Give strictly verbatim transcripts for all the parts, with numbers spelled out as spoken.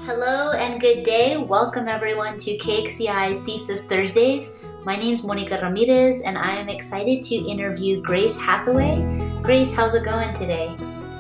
Hello and good day. Welcome everyone to K X C I's Thesis Thursdays. My name is Monica Ramirez and I am excited to interview Grace Hathaway. Grace, how's it going today?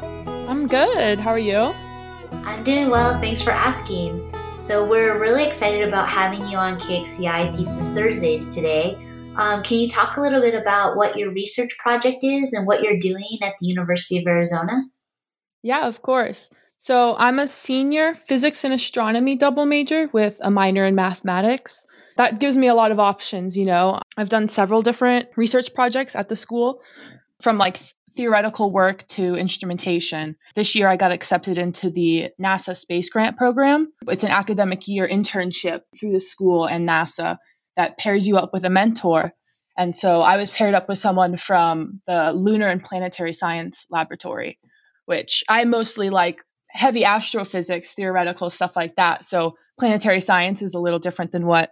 I'm good. How are you? I'm doing well. Thanks for asking. So we're really excited about having you on K X C I Thesis Thursdays today. Um, can you talk a little bit about what your research project is and what you're doing at the University of Arizona? Yeah, of course. So I'm a senior physics and astronomy double major with a minor in mathematics. That gives me a lot of options, you know. I've done several different research projects at the school, from like theoretical work to instrumentation. This year I got accepted into the NASA Space Grant Program. It's an academic year internship through the school and NASA that pairs you up with a mentor. And so I was paired up with someone from the Lunar and Planetary Science Laboratory, which I mostly like heavy astrophysics, theoretical stuff like that. So planetary science is a little different than what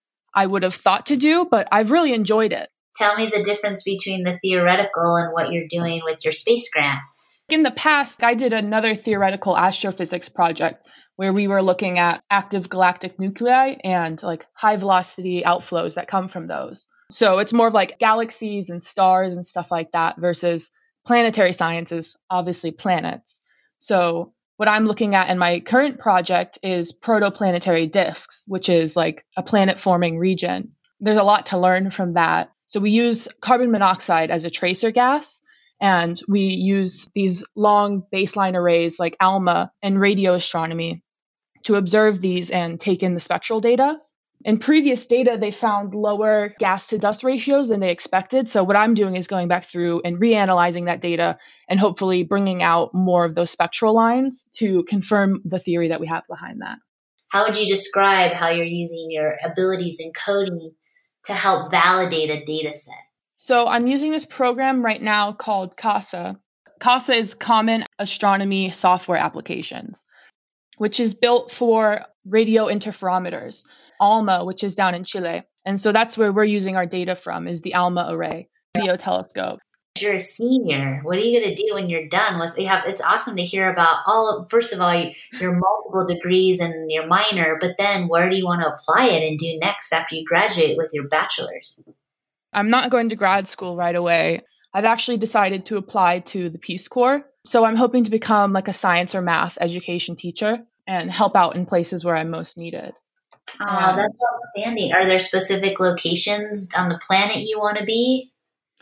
I would have thought to do, but I've really enjoyed it. Tell me the difference between the theoretical and what you're doing with your space grant. In the past, I did another theoretical astrophysics project where we were looking at active galactic nuclei and like high velocity outflows that come from those. So it's more of like galaxies and stars and stuff like that versus planetary science is obviously planets. So what I'm looking at in my current project is protoplanetary disks, which is like a planet-forming region. There's a lot to learn from that. So we use carbon monoxide as a tracer gas, and we use these long baseline arrays like ALMA and radio astronomy to observe these and take in the spectral data. In previous data, they found lower gas to dust ratios than they expected. So what I'm doing is going back through and reanalyzing that data and hopefully bringing out more of those spectral lines to confirm the theory that we have behind that. How would you describe how you're using your abilities in coding to help validate a data set? So I'm using this program right now called CASA. CASA is Common Astronomy Software Applications, which is built for radio interferometers. ALMA, which is down in Chile. And so that's where we're using our data from, is the ALMA array radio telescope. You're a senior. What are you going to do when you're done? With you have, it's awesome to hear about all of, first of all, your multiple degrees and your minor, but then where do you want to apply it and do next after you graduate with your bachelor's? I'm not going to grad school right away. I've actually decided to apply to the Peace Corps. So I'm hoping to become like a science or math education teacher and help out in places where I'm most needed. Oh, um, that's outstanding. Are there specific locations on the planet you want to be?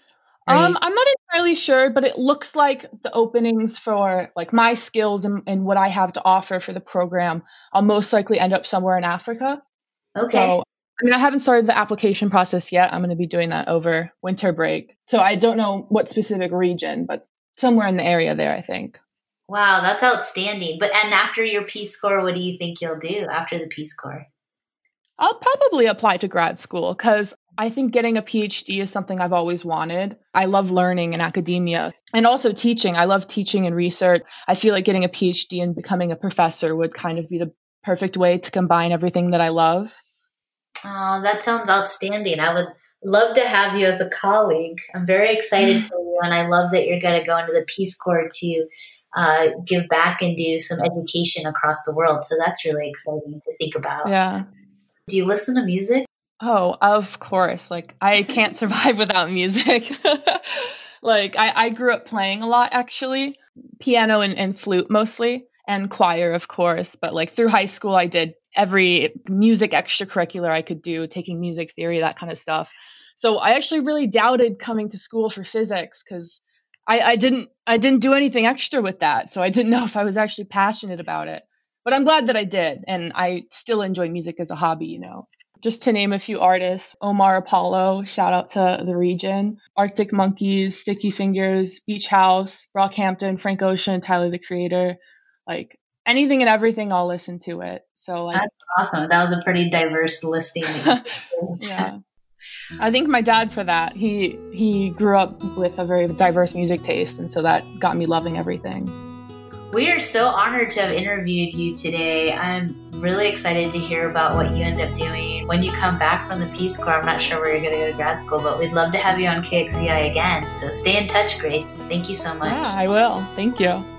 Um, I'm not entirely sure, but it looks like the openings for like my skills and, and what I have to offer for the program, I'll most likely end up somewhere in Africa. Okay. So, I mean, I haven't started the application process yet. I'm going to be doing that over winter break. So I don't know what specific region, but somewhere in the area there, I think. Wow, that's outstanding. But and after your Peace Corps, what do you think you'll do after the Peace Corps? I'll probably apply to grad school because I think getting a P H D is something I've always wanted. I love learning in academia and also teaching. I love teaching and research. I feel like getting a P H D and becoming a professor would kind of be the perfect way to combine everything that I love. Oh, that sounds outstanding. I would love to have you as a colleague. I'm very excited for you, and I love that you're going to go into the Peace Corps to uh, give back and do some education across the world. So that's really exciting to think about. Yeah. Do you listen to music? Oh, of course. Like, I can't survive without music. Like, I, I grew up playing a lot, actually. Piano and, and flute mostly, and choir, of course. But, like, through high school, I did every music extracurricular I could do, taking music theory, that kind of stuff. So I actually really doubted coming to school for physics because I, I didn't I didn't do anything extra with that. So I didn't know if I was actually passionate about it. But I'm glad that I did, and I still enjoy music as a hobby, you know. Just to name a few artists, Omar Apollo, shout out to the region, Arctic Monkeys, Sticky Fingers, Beach House, Brockhampton, Frank Ocean, Tyler, the Creator. Like, anything and everything, I'll listen to it. So like, that's awesome. That was a pretty diverse listing. Yeah. I thank my dad for that. He he grew up with a very diverse music taste, and so that got me loving everything. We are so honored to have interviewed you today. I'm really excited to hear about what you end up doing when you come back from the Peace Corps. I'm not sure where you're going to go to grad school, but we'd love to have you on K X C I again. So stay in touch, Grace. Thank you so much. Yeah, I will. Thank you.